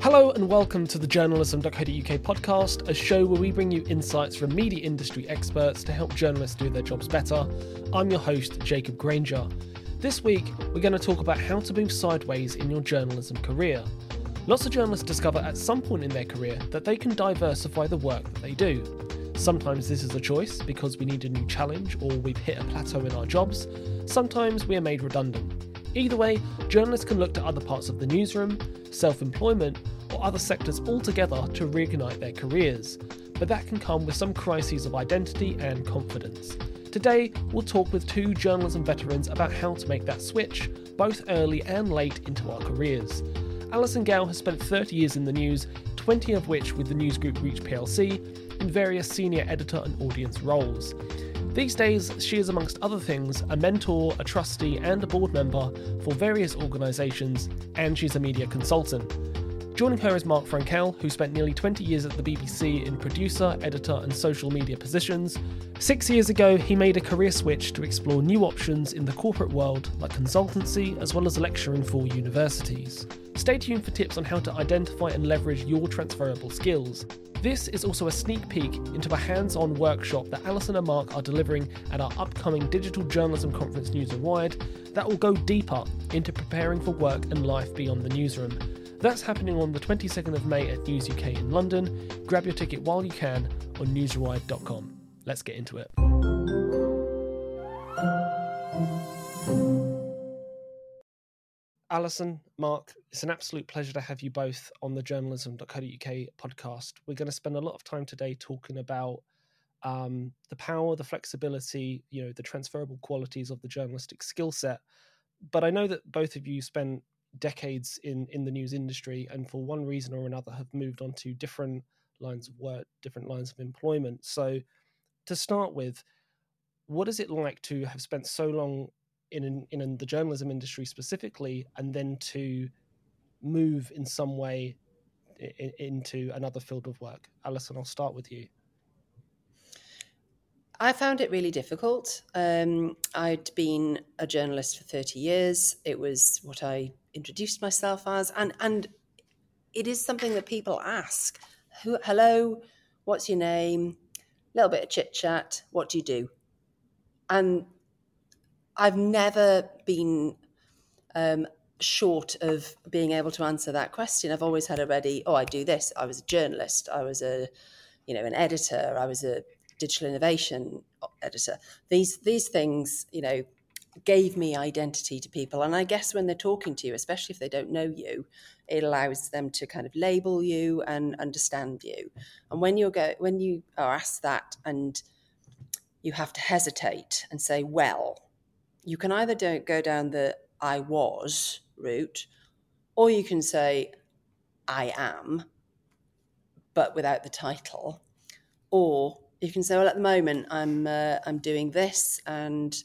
Hello and welcome to the journalism.co.uk podcast, a show where we bring you insights from media industry experts to help journalists do their jobs better. I'm your host, Jacob Granger. This week, we're going to talk about how to move sideways in your journalism career. Lots of journalists discover at some point in their career that they can diversify the work that they do. Sometimes this is a choice because we need a new challenge or we've hit a plateau in our jobs. Sometimes we are made redundant. Either way, journalists can look to other parts of the newsroom, self-employment, or other sectors altogether to reignite their careers. But that can come with some crises of identity and confidence. Today, we'll talk with two journalism veterans about how to make that switch, both early and late into our careers. Alison Gow has spent 30 years in the news, 20 of which with the news group Reach plc, in various senior editor and audience roles. These days, she is amongst other things a mentor, a trustee and a board member for various organisations, and she's a media consultant. Joining her is Mark Frankel, who spent nearly 20 years at the BBC in producer, editor and social media positions. 6 years ago, he made a career switch to explore new options in the corporate world like consultancy as well as lecturing for universities. Stay tuned for tips on how to identify and leverage your transferable skills. This is also a sneak peek into a hands-on workshop that Alison and Mark are delivering at our upcoming Digital Journalism Conference News and Wired that will go deeper into preparing for work and life beyond the newsroom. That's happening on the 22nd of May at News UK in London. Grab your ticket while you can on newswire.com. Let's get into it. Alison, Mark, it's an absolute pleasure to have you both on the journalism.co.uk podcast. We're going to spend a lot of time today talking about the power, the flexibility, the transferable qualities of the journalistic skill set. But I know that both of you spent decades in the news industry and for one reason or another have moved on to different lines of work, different lines of employment. So to start with, what is it like to have spent so long in the journalism industry specifically and then to move in some way into another field of work? Alison, I'll start with you. I found it really difficult. I'd been a journalist for 30 years. It was what I introduced myself as. And it is something that people ask. Hello, what's your name? A little bit of chit chat. What do you do? And I've never been short of being able to answer that question. I've always had a ready, I do this. I was a journalist. I was an editor. I was a digital innovation editor. These things, gave me identity to people. And I guess when they're talking to you, especially if they don't know you, it allows them to kind of label you and understand you. And when you are asked that and you have to hesitate and say, well, you can either don't go down the I was route, or you can say I am, but without the title, or you can say, well, at the moment I'm doing this and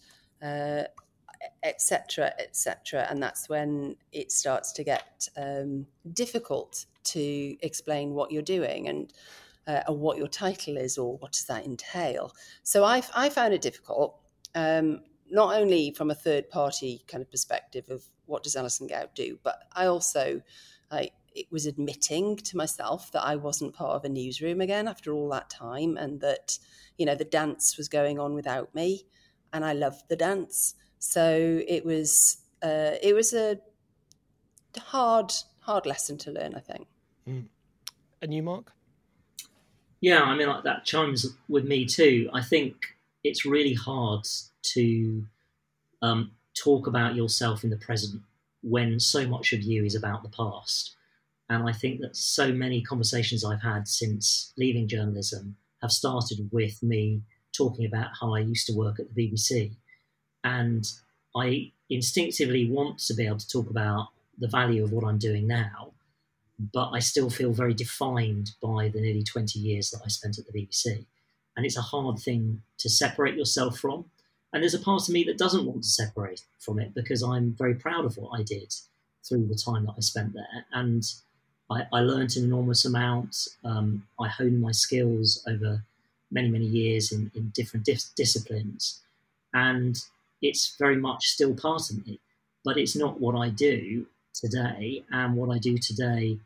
etc. etc. And that's when it starts to get difficult to explain what you're doing and or what your title is or what does that entail. So I found it difficult, not only from a third party kind of perspective of what does Alison Gow do, but I also it was admitting to myself that I wasn't part of a newsroom again after all that time, and that the dance was going on without me, and I loved the dance. So it was a hard lesson to learn, I think. And you, Mark? Yeah, I mean, that chimes with me too. I think it's really hard to talk about yourself in the present when so much of you is about the past. And I think that so many conversations I've had since leaving journalism have started with me talking about how I used to work at the BBC. And I instinctively want to be able to talk about the value of what I'm doing now, but I still feel very defined by the nearly 20 years that I spent at the BBC. And it's a hard thing to separate yourself from. And there's a part of me that doesn't want to separate from it because I'm very proud of what I did through the time that I spent there. And I learned an enormous amount. I honed my skills over many, many years in different disciplines. And it's very much still part of me. But it's not what I do today. And what I do today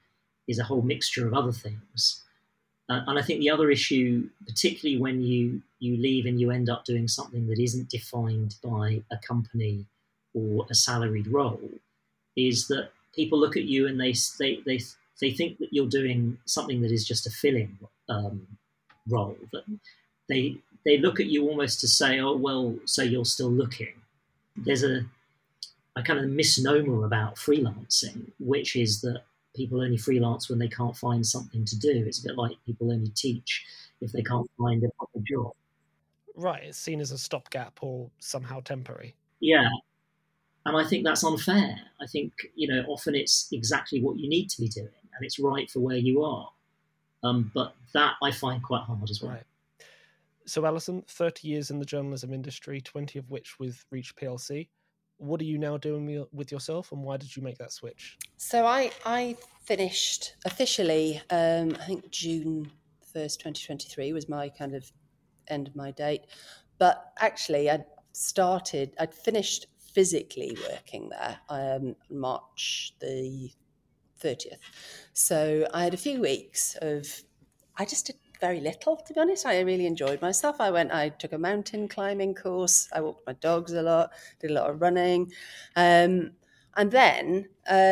is a whole mixture of other things. And I think the other issue, particularly when you leave and you end up doing something that isn't defined by a company or a salaried role, is that people look at you and they think that you're doing something that is just a filling role. That they look at you almost to say, oh, well, so you're still looking. There's a kind of misnomer about freelancing, which is that people only freelance when they can't find something to do. It's a bit like people only teach if they can't find a proper job. Right, it's seen as a stopgap or somehow temporary. Yeah, and I think that's unfair. I think, often it's exactly what you need to be doing, and it's right for where you are. But that I find quite hard as well. Right. So, Alison, 30 years in the journalism industry, 20 of which with Reach PLC. What are you now doing with yourself, and why did you make that switch? So I finished officially, I think June 1st, 2023 was my kind of end of my date. But actually, I'd finished physically working there March the 30th. So I had a few weeks I just did very little, to be honest. I really enjoyed myself. I took a mountain climbing course. I walked my dogs a lot, did a lot of running. And then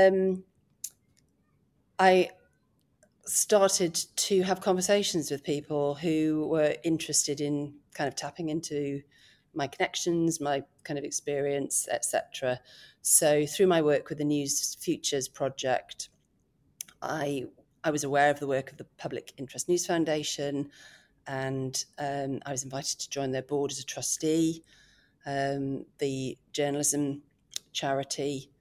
I started to have conversations with people who were interested in kind of tapping into my connections, my kind of experience, etc. So through my work with the News Futures Project, I was aware of the work of the Public Interest News Foundation, and I was invited to join their board as a trustee. The journalist charity,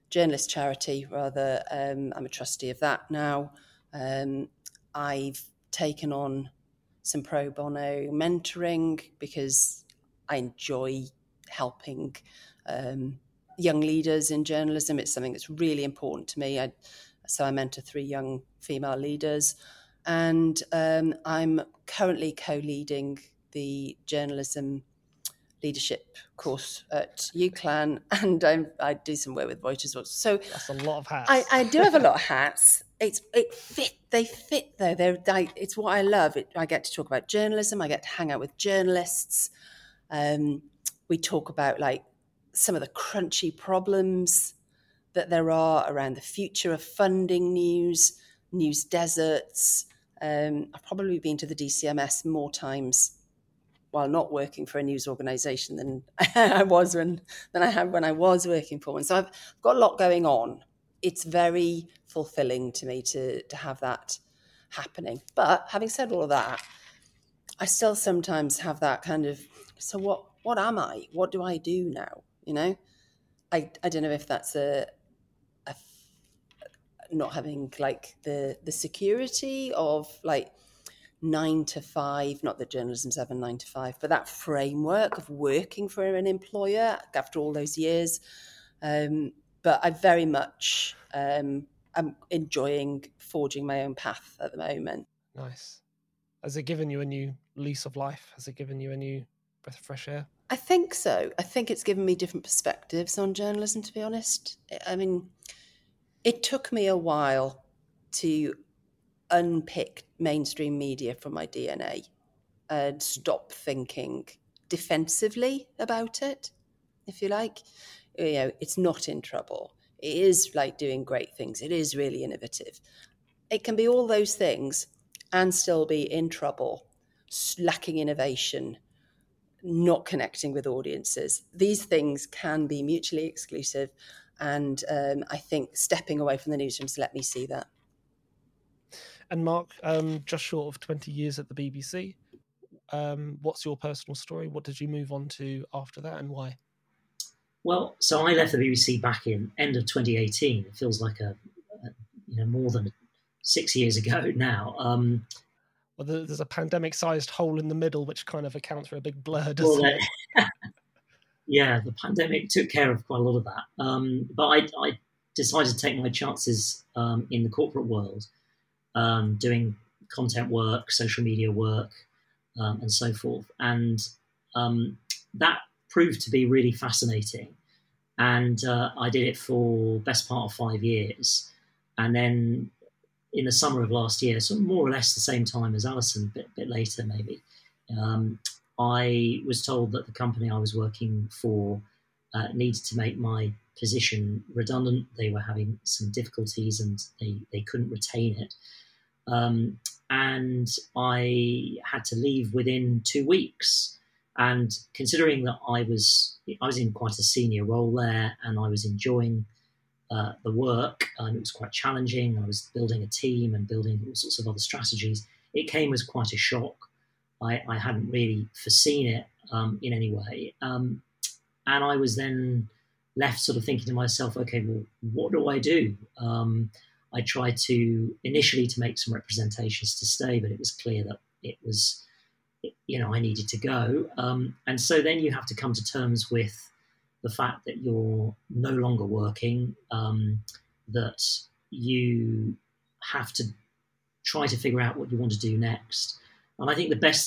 I'm a trustee of that now. I've taken on some pro bono mentoring because I enjoy helping young leaders in journalism. It's something that's really important to me. So I mentor 3 young female leaders, and I'm currently co-leading the journalism leadership course at UCLan, and I do some work with Reuters. So that's a lot of hats. I do have a lot of hats. They fit though. It's what I love. I get to talk about journalism. I get to hang out with journalists. We talk about like some of the crunchy problems that there are around the future of funding news deserts. I've probably been to the DCMS more times while not working for a news organisation than I had when I was working for one. So I've got a lot going on. It's very fulfilling to me to have that happening. But having said all of that, I still sometimes have that kind of, so what am I? What do I do now? I don't know if that's a not having like the security of like 9 to 5, not that journalism's ever 9 to 5, but that framework of working for an employer after all those years. But I very much am enjoying forging my own path at the moment. Nice. Has it given you a new lease of life? Has it given you a new breath of fresh air? I think so. I think it's given me different perspectives on journalism, to be honest. I mean, it took me a while to unpick mainstream media from my DNA and stop thinking defensively about it, if you like. It's not in trouble. It is like doing great things. It is really innovative. It can be all those things and still be in trouble, lacking innovation, not connecting with audiences. These things can be mutually exclusive. And I think stepping away from the newsrooms let me see that. And Mark, just short of 20 years at the BBC, what's your personal story? What did you move on to after that, and why? Well, so I left the BBC back in end of 2018. It feels like more than 6 years ago now. Well, there's a pandemic-sized hole in the middle, which kind of accounts for a big blur, doesn't it? Yeah, the pandemic took care of quite a lot of that. But I decided to take my chances in the corporate world, doing content work, social media work, and so forth. And that proved to be really fascinating. And I did it for best part of 5 years. And then in the summer of last year, so more or less the same time as Alison, a bit later maybe, I was told that the company I was working for needed to make my position redundant. They were having some difficulties and they couldn't retain it. And I had to leave within 2 weeks. And considering that I was in quite a senior role there, and I was enjoying the work, it was quite challenging. I was building a team and building all sorts of other strategies. It came as quite a shock. I hadn't really foreseen it in any way. And I was then left sort of thinking to myself, okay, well, what do I do? I tried initially to make some representations to stay, but it was clear that it was, I needed to go. And so then you have to come to terms with the fact that you're no longer working, that you have to try to figure out what you want to do next. And I think the best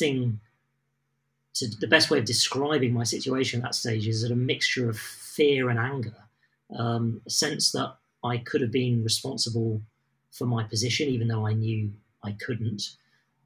way of describing my situation at that stage is a mixture of fear and anger, a sense that I could have been responsible for my position, even though I knew I couldn't.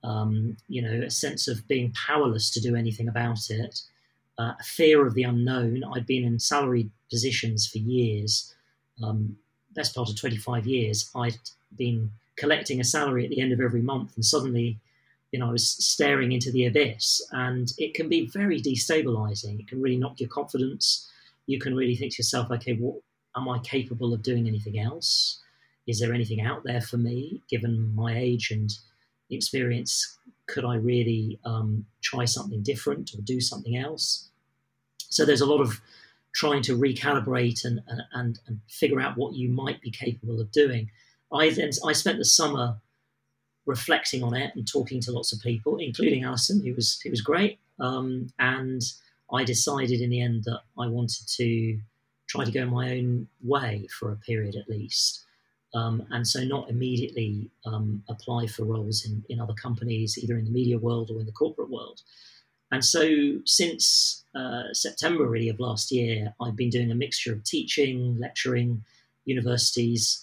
A sense of being powerless to do anything about it, a fear of the unknown. I'd been in salaried positions for years, best part of 25 years. I'd been collecting a salary at the end of every month, and suddenly, I was staring into the abyss, and it can be very destabilizing. It can really knock your confidence. You can really think to yourself, okay, what am I capable of doing anything else? Is there anything out there for me, given my age and experience? Could I really try something different or do something else? So there's a lot of trying to recalibrate and figure out what you might be capable of doing. I spent the summer reflecting on it and talking to lots of people, including Alison, who was great. And I decided in the end that I wanted to try to go my own way for a period at least. And so not immediately apply for roles in other companies, either in the media world or in the corporate world. And so since September really of last year, I've been doing a mixture of teaching, lecturing, universities,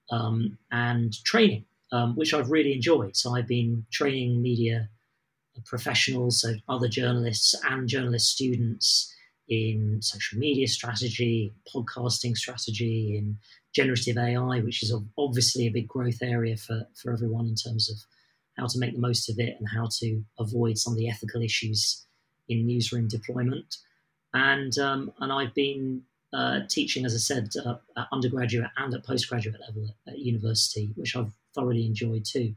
and training, which I've really enjoyed. So I've been training media professionals, so other journalists and journalist students, in social media strategy, podcasting strategy, in generative AI, which is obviously a big growth area for everyone in terms of how to make the most of it and how to avoid some of the ethical issues in newsroom deployment. And I've been teaching, as I said, at undergraduate and at postgraduate level at university, which I've thoroughly enjoyed too.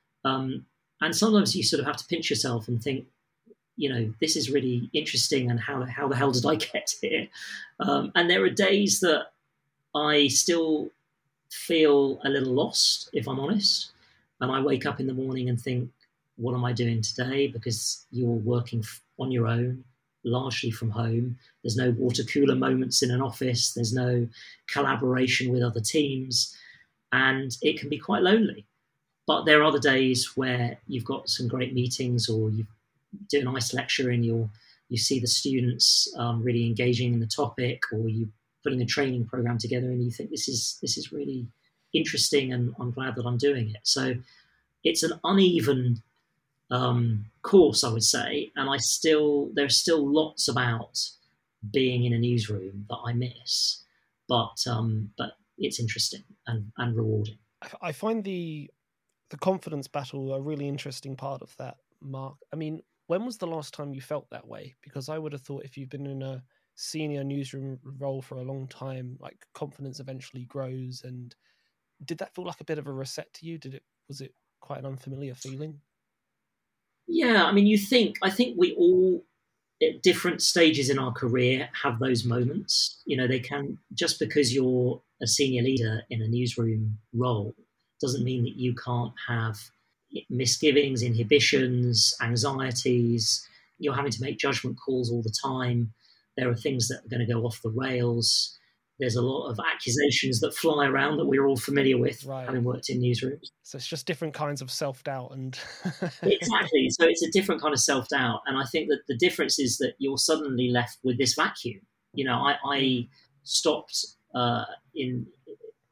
And sometimes you sort of have to pinch yourself and think, this is really interesting, and how the hell did I get here? And there are days that I still feel a little lost, if I'm honest. And I wake up in the morning and think, what am I doing today? Because you're working on your own, largely from home. There's no water cooler moments in an office. There's no collaboration with other teams. And it can be quite lonely. But there are other days where you've got some great meetings, or you do a nice lecture and you see the students really engaging in the topic, or you putting a training program together and you think this is really interesting and I'm glad that I'm doing it. So it's an uneven course, I would say, and there's still lots about being in a newsroom that I miss, but it's interesting and rewarding. I find the confidence battle a really interesting part of that, Mark. I mean, when was the last time you felt that way? Because I would have thought if you've been in a senior newsroom role for a long time, like, confidence eventually grows. And did that feel like a bit of a reset to you? Was it quite an unfamiliar feeling? Yeah, I mean, I think we all at different stages in our career have those moments. They can, just because you're a senior leader in a newsroom role doesn't mean that you can't have misgivings, inhibitions, anxieties. You're having to make judgment calls all the time. There are things that are going to go off the rails. There's a lot of accusations that fly around that we're all familiar with, right, having worked in newsrooms. So it's just different kinds of self-doubt. And Exactly. So it's a different kind of self-doubt. And I think that the difference is that you're suddenly left with this vacuum. I stopped in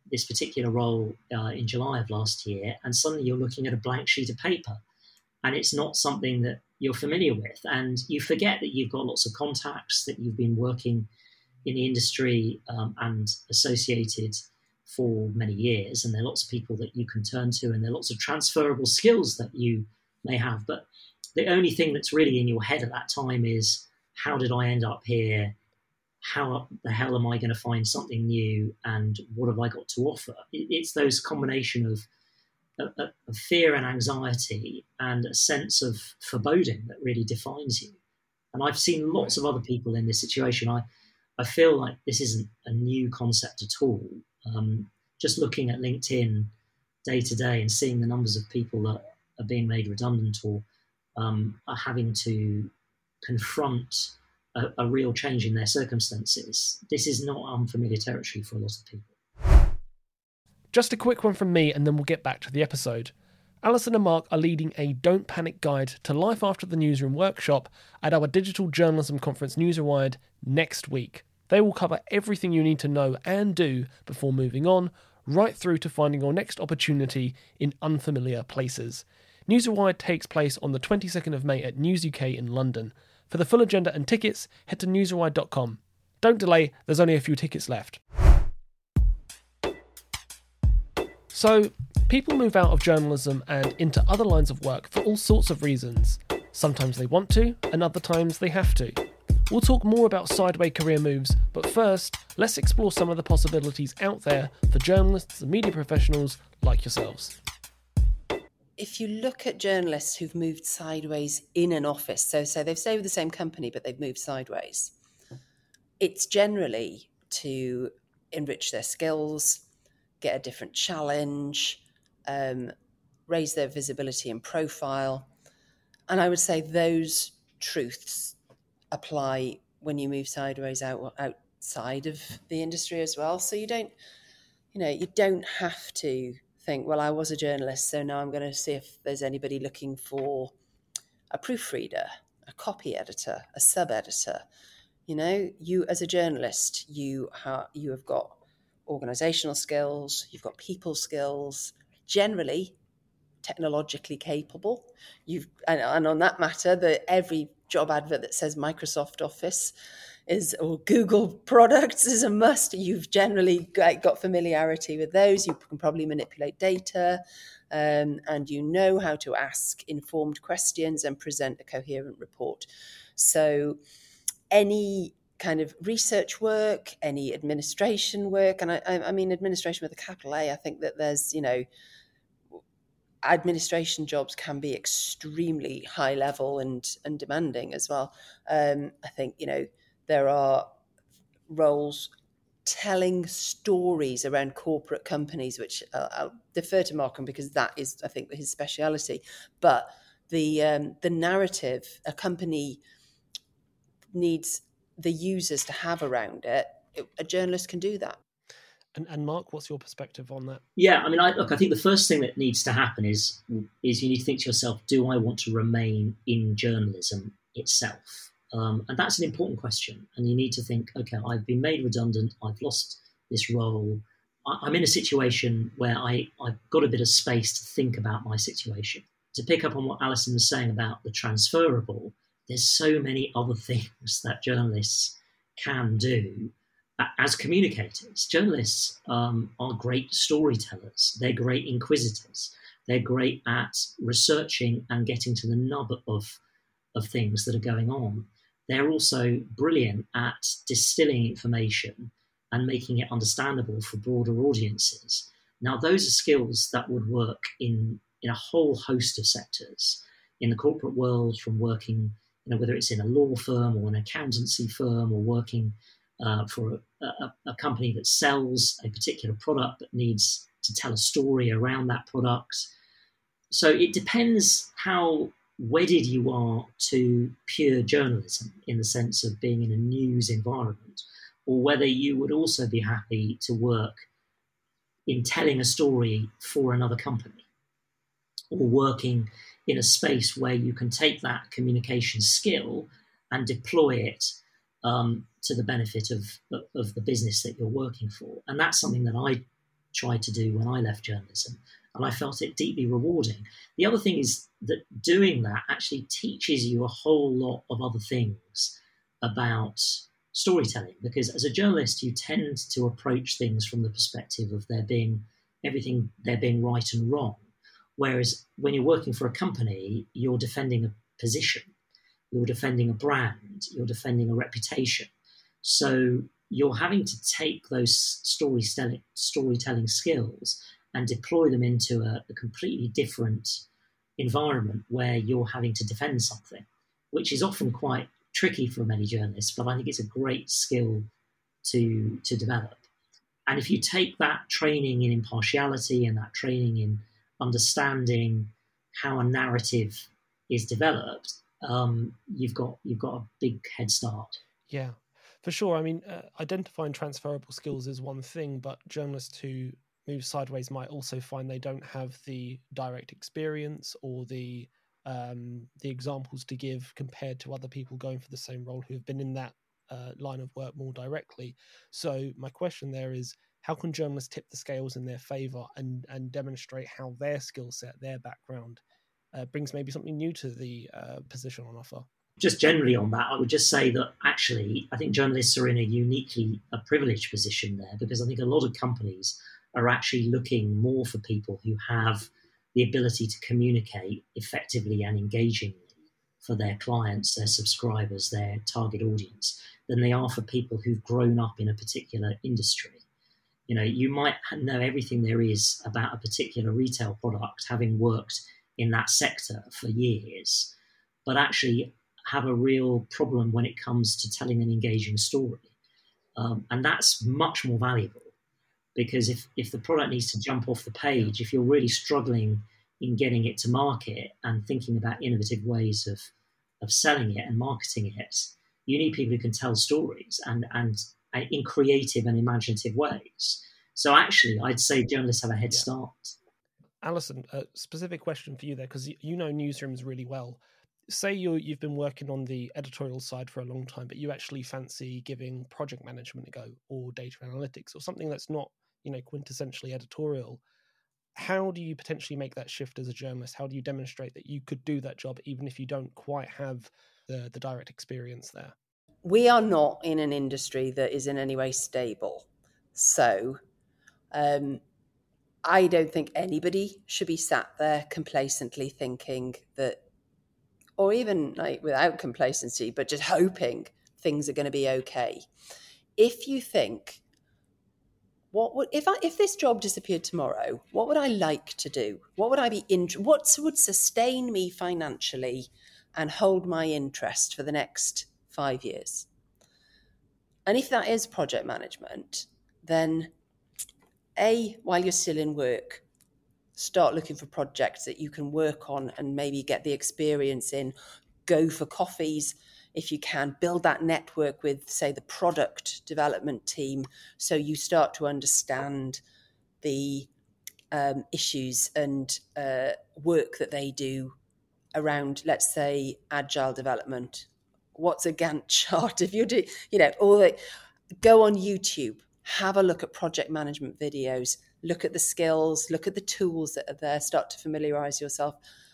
this particular role in July of last year, and suddenly you're looking at a blank sheet of paper, and it's not something that you're familiar with, and you forget that you've got lots of contacts, that you've been working in the industry and associated for many years, and there are lots of people that you can turn to, and there are lots of transferable skills that you may have. But the only thing that's really in your head at that time is, how did I end up here? How the hell am I going to find something new? And what have I got to offer? It's those combination of fear and anxiety and a sense of foreboding that really defines you. And I've seen lots of other people in this situation. I feel like this isn't a new concept at all. Just looking at LinkedIn day to day and seeing the numbers of people that are being made redundant or are having to confront a real change in their circumstances. This is not unfamiliar territory for a lot of people. Just a quick one from me, and then we'll get back to the episode. Alison and Mark are leading a Don't Panic Guide to Life After the Newsroom workshop at our digital journalism conference Newsrewired next week. They will cover everything you need to know and do before moving on, right through to finding your next opportunity in unfamiliar places. Newsrewired takes place on the 22nd of May at News UK in London. For the full agenda and tickets, head to newsrewired.com. Don't delay, there's only a few tickets left. So, people move out of journalism and into other lines of work for all sorts of reasons. Sometimes they want to, and other times they have to. We'll talk more about sideways career moves, but first, let's explore some of the possibilities out there for journalists and media professionals like yourselves. If you look at journalists who've moved sideways in an office, so they've stayed with the same company, but they've moved sideways, it's generally to enrich their skills, get a different challenge, raise their visibility and profile. And I would say those truths apply when you move sideways outside of the industry as well. So you don't have to think, well, I was a journalist, so now I'm going to see if there's anybody looking for a proofreader, a copy editor, a sub-editor. You as a journalist, you have got organizational skills, you've got people skills, generally technologically capable. And on that matter, every job advert that says Microsoft Office or Google products is a must. You've generally got familiarity with those. You can probably manipulate data, and you know how to ask informed questions and present a coherent report. So any kind of research work, any administration work, and I mean administration with a capital A, I think that there's, administration jobs can be extremely high level and demanding as well. I think, there are roles telling stories around corporate companies, which I'll defer to Markham because that is, I think, his speciality. But the narrative a company needs the users to have around it, a journalist can do that. And Mark, what's your perspective on that? Yeah, I mean, I think the first thing that needs to happen is you need to think to yourself, do I want to remain in journalism itself? And that's an important question. And you need to think, okay, I've been made redundant. I've lost this role. I'm in a situation where I've got a bit of space to think about my situation. To pick up on what Alison was saying about the transferable, there's so many other things that journalists can do as communicators. Journalists are great storytellers. They're great inquisitors. They're great at researching and getting to the nub of things that are going on. They're also brilliant at distilling information and making it understandable for broader audiences. Now, those are skills that would work in a whole host of sectors. In the corporate world, from working, whether it's in a law firm or an accountancy firm, or working for a company that sells a particular product that needs to tell a story around that product. So it depends how wedded you are to pure journalism in the sense of being in a news environment, or whether you would also be happy to work in telling a story for another company, or working in a space where you can take that communication skill and deploy it to the benefit of the business that you're working for. And that's something that I tried to do when I left journalism, and I felt it deeply rewarding. The other thing is that doing that actually teaches you a whole lot of other things about storytelling, because as a journalist you tend to approach things from the perspective of there being right and wrong, whereas when you're working for a company, you're defending a position, you're defending a brand, you're defending a reputation. So you're having to take those storytelling skills and deploy them into a completely different environment where you're having to defend something, which is often quite tricky for many journalists, but I think it's a great skill to develop. And if you take that training in impartiality and that training in understanding how a narrative is developed, you've got a big head start. Yeah, for sure. I mean, identifying transferable skills is one thing, but journalists who move sideways might also find they don't have the direct experience or the examples to give compared to other people going for the same role who have been in that line of work more directly. So my question there is, how can journalists tip the scales in their favour and demonstrate how their skill set, their background brings maybe something new to the position on offer? Just generally on that, I would just say that actually I think journalists are in a uniquely privileged position there, because I think a lot of companies are actually looking more for people who have the ability to communicate effectively and engagingly for their clients, their subscribers, their target audience, than they are for people who've grown up in a particular industry. You know, you might know everything there is about a particular retail product, having worked in that sector for years, but actually have a real problem when it comes to telling an engaging story. And that's much more valuable, because if the product needs to jump off the page, if you're really struggling in getting it to market and thinking about innovative ways of selling it and marketing it, you need people who can tell stories and in creative and imaginative ways. So actually, I'd say journalists have a head start. Alison, a specific question for you there, because you know newsrooms really well. Say you've been working on the editorial side for a long time, but you actually fancy giving project management a go, or data analytics, or something that's not, quintessentially editorial. How do you potentially make that shift as a journalist? How do you demonstrate that you could do that job, even if you don't quite have the direct experience there? We are not in an industry that is in any way stable. So I don't think anybody should be sat there complacently thinking that, or even like without complacency, but just hoping things are going to be okay. If you think, if this job disappeared tomorrow, what would I like to do? What would I be what would sustain me financially and hold my interest for the next 5 years? And if that is project management, then while you're still in work, start looking for projects that you can work on and maybe get the experience in. Go for coffees if you can. Build that network with, say, the product development team, so you start to understand the issues and work that they do around, let's say, agile development. What's a Gantt chart? If you do, go on YouTube, have a look at project management videos, look at the skills, look at the tools that are there, start to familiarize yourself.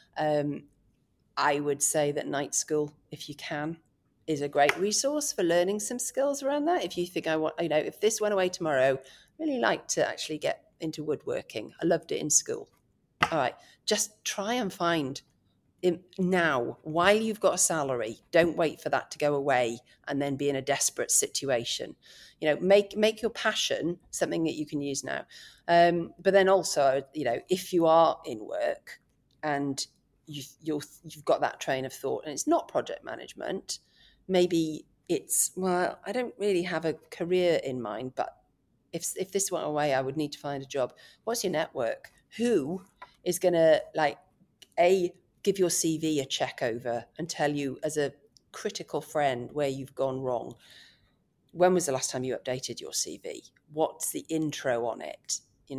I would say that Night School, if you can, is a great resource for learning some skills around that. If you think if this went away tomorrow, I'd really like to actually get into woodworking. I loved it in school. All right, just try and find now, while you've got a salary. Don't wait for that to go away and then be in a desperate situation. Make your passion something that you can use now. But then also, if you are in work and you've got that train of thought and it's not project management, maybe it's, well, I don't really have a career in mind, but if this went away, I would need to find a job. What's your network? Who is going to give your CV a check over and tell you as a critical friend where you've gone wrong? When was the last time you updated your CV? What's the intro on it?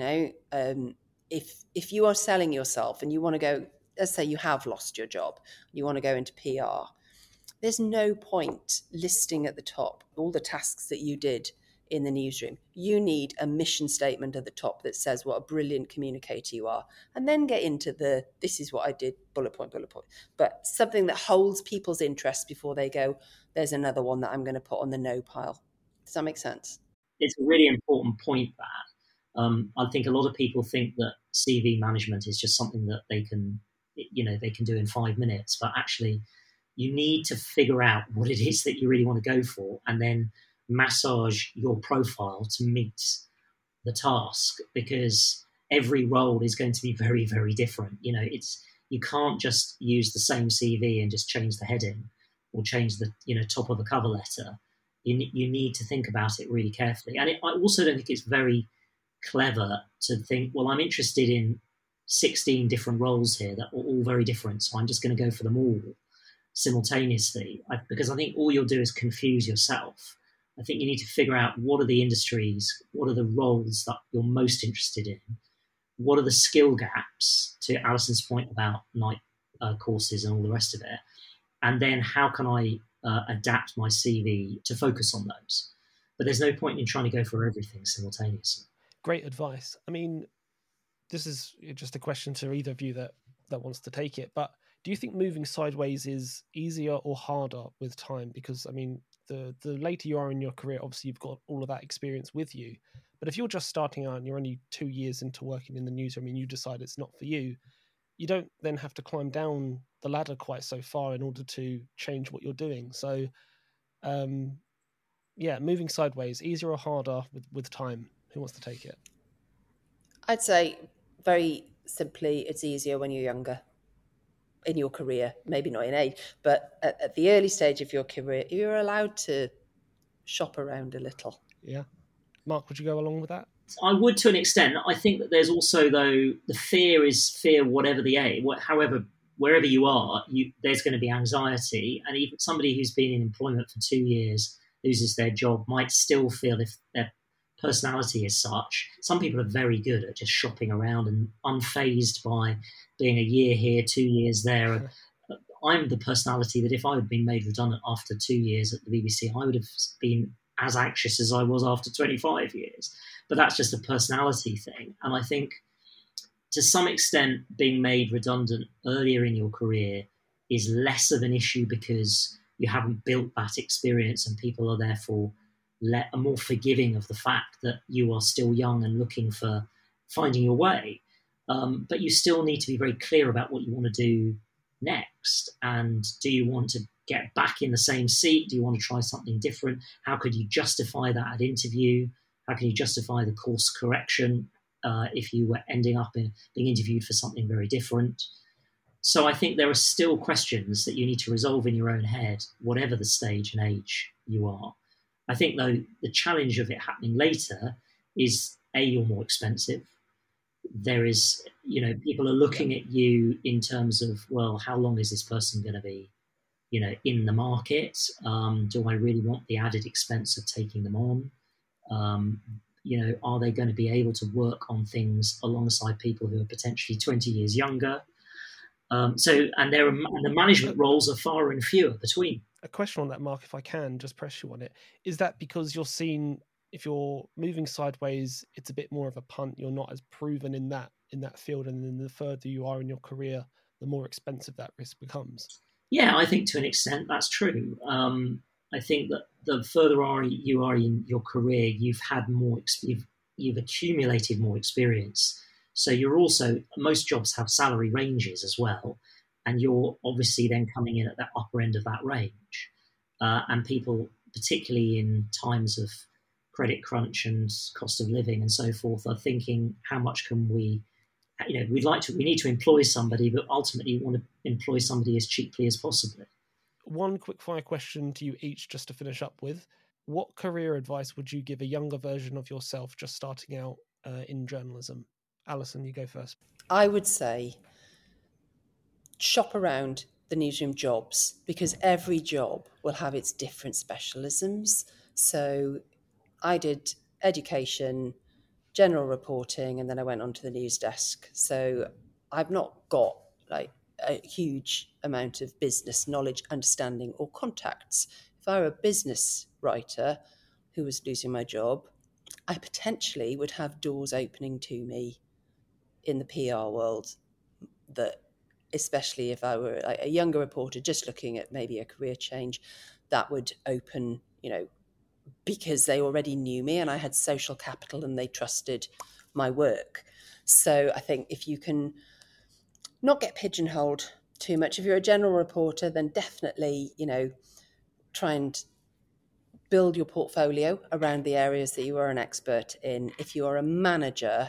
If you are selling yourself and you want to go, let's say you have lost your job, you want to go into PR, there's no point listing at the top all the tasks that you did in the newsroom. You need a mission statement at the top that says what a brilliant communicator you are, and then get into this is what I did, bullet point, but something that holds people's interest before they go, there's another one that I'm going to put on the no pile. Does that make sense? It's a really important point, that I think a lot of people think that CV management is just something that they can do in 5 minutes, but actually you need to figure out what it is that you really want to go for, and then massage your profile to meet the task, because every role is going to be very, very different. You can't just use the same CV and just change the heading or change the top of the cover letter. You need to think about it really carefully. And I also don't think it's very clever to think, well, I'm interested in 16 different roles here that are all very different, so I'm just going to go for them all simultaneously, because I think all you'll do is confuse yourself. I think you need to figure out what are the industries, what are the roles that you're most interested in, what are the skill gaps, to Alison's point about night courses and all the rest of it, and then how can I adapt my CV to focus on those. But there's no point in trying to go for everything simultaneously. Great advice. I mean, this is just a question to either of you that wants to take it, but do you think moving sideways is easier or harder with time? Because, I mean, the later you are in your career, obviously you've got all of that experience with you. But if you're just starting out and you're only 2 years into working in the newsroom and you decide it's not for you, you don't then have to climb down the ladder quite so far in order to change what you're doing. So, moving sideways, easier or harder with time? Who wants to take it? I'd say very simply, it's easier when you're younger in your career, maybe not in age, but at the early stage of your career, you're allowed to shop around a little. Yeah. Mark, would you go along with that? I would, to an extent. I think that there's also, though, the fear is fear, whatever the age, however, wherever you are, there's going to be anxiety. And even somebody who's been in employment for 2 years, loses their job, might still feel, if their personality is such. Some people are very good at just shopping around and unfazed by being a year here, 2 years there. I'm the personality that if I had been made redundant after 2 years at the BBC, I would have been as anxious as I was after 25 years. But that's just a personality thing. And I think to some extent, being made redundant earlier in your career is less of an issue because you haven't built that experience, and people are therefore are more forgiving of the fact that you are still young and looking for finding your way. But you still need to be very clear about what you want to do next. And do you want to get back in the same seat? Do you want to try something different? How could you justify that at interview? How can you justify the course correction if you were ending up being interviewed for something very different? So I think there are still questions that you need to resolve in your own head, whatever the stage and age you are. I think, though, the challenge of it happening later is, A, you're more expensive. There is, people are looking at you in terms of, well, how long is this person going to be, in the market? Do I really want the added expense of taking them on? Are they going to be able to work on things alongside people who are potentially 20 years younger? And the management roles are far and fewer between. A question on that, Mark, if I can just press you on it. Is that because you're seen, if you're moving sideways, it's a bit more of a punt, you're not as proven in that field, and then the further you are in your career, the more expensive that risk becomes? Yeah, I think to an extent that's true. I think that the further you are in your career, you've had more, you've accumulated more experience. So you're also, most jobs have salary ranges as well, and you're obviously then coming in at that upper end of that range. And people, particularly in times of credit crunch and cost of living and so forth, are thinking, how much can we, we need to employ somebody, but ultimately we want to employ somebody as cheaply as possible. One quick fire question to you each, just to finish up with. What career advice would you give a younger version of yourself just starting out in journalism? Alison, you go first. I would say shop around the newsroom jobs, because every job will have its different specialisms. So I did education, general reporting, and then I went on to the news desk. So I've not got like a huge amount of business knowledge, understanding, or contacts. If I were a business writer who was losing my job, I potentially would have doors opening to me in the PR world, that especially if I were a younger reporter just looking at maybe a career change, that would open, because they already knew me and I had social capital and they trusted my work. So I think if you can not get pigeonholed too much, if you're a general reporter, then definitely, try and build your portfolio around the areas that you are an expert in. If you are a manager,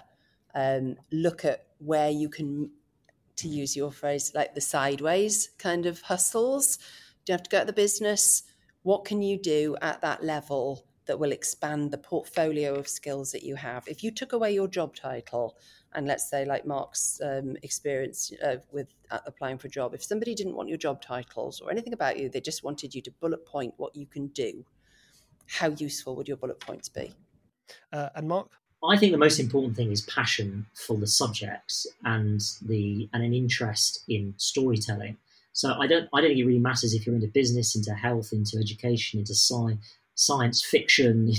look at where you can, to use your phrase, like the sideways kind of hustles. Do you have to go at the business? What can you do at that level that will expand the portfolio of skills that you have? If you took away your job title, and let's say like Mark's experience with applying for a job, if somebody didn't want your job titles or anything about you, they just wanted you to bullet point what you can do, how useful would your bullet points be? And Mark? I think the most important thing is passion for the subjects and an interest in storytelling. So I don't think it really matters if you're into business, into health, into education, into science fiction,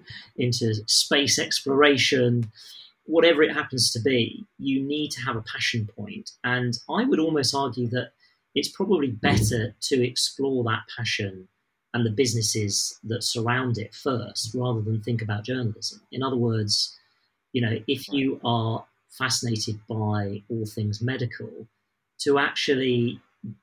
into space exploration, whatever it happens to be. You need to have a passion point. And I would almost argue that it's probably better to explore that passion and the businesses that surround it first, rather than think about journalism. In other words, if you are fascinated by all things medical, to actually,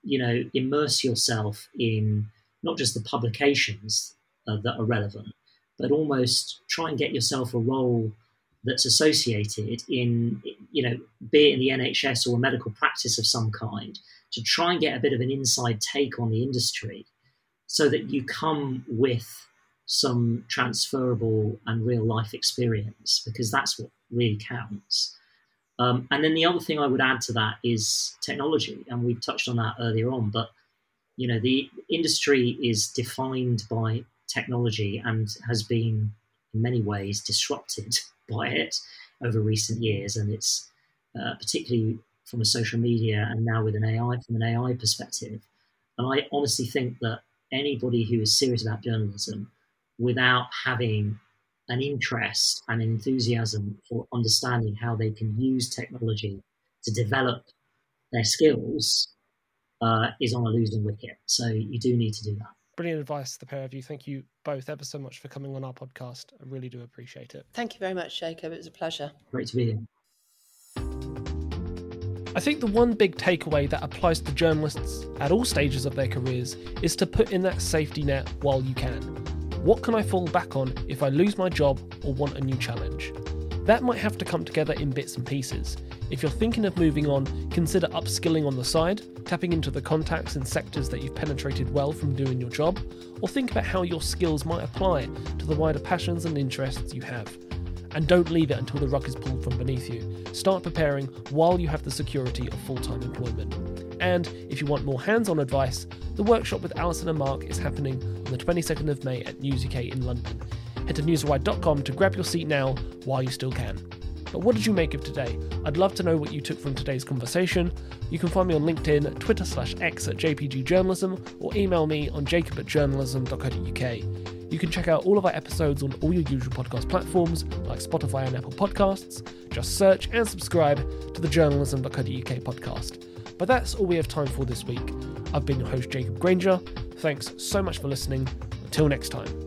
immerse yourself in not just the publications that are relevant, but almost try and get yourself a role that's associated in, be it in the NHS or a medical practice of some kind, to try and get a bit of an inside take on the industry, so that you come with some transferable and real life experience, because that's what really counts. And then the other thing I would add to that is technology, and we've touched on that earlier on, but the industry is defined by technology and has been in many ways disrupted by it over recent years, and it's particularly from a social media and now with an AI perspective. And I honestly think that anybody who is serious about journalism, without having an interest and an enthusiasm for understanding how they can use technology to develop their skills, is on a losing wicket. So you do need to do that. Brilliant advice, the pair of you. Thank you both ever so much for coming on our podcast. I really do appreciate it. Thank you very much, Jacob. It was a pleasure. Great to be here. I think the one big takeaway that applies to journalists at all stages of their careers is to put in that safety net while you can. What can I fall back on if I lose my job or want a new challenge? That might have to come together in bits and pieces. If you're thinking of moving on, consider upskilling on the side, tapping into the contacts in sectors that you've penetrated well from doing your job, or think about how your skills might apply to the wider passions and interests you have. And don't leave it until the rug is pulled from beneath you. Start preparing while you have the security of full-time employment. And if you want more hands-on advice, the workshop with Alison and Mark is happening on the 22nd of May at News UK in London. Head to newswire.com to grab your seat now while you still can. But what did you make of today? I'd love to know what you took from today's conversation. You can find me on LinkedIn, Twitter/X at JPG Journalism, or email me on jacob@journalism.co.uk. You can check out all of our episodes on all your usual podcast platforms like Spotify and Apple Podcasts. Just search and subscribe to the journalism.co.uk podcast. But that's all we have time for this week. I've been your host, Jacob Granger. Thanks so much for listening. Until next time.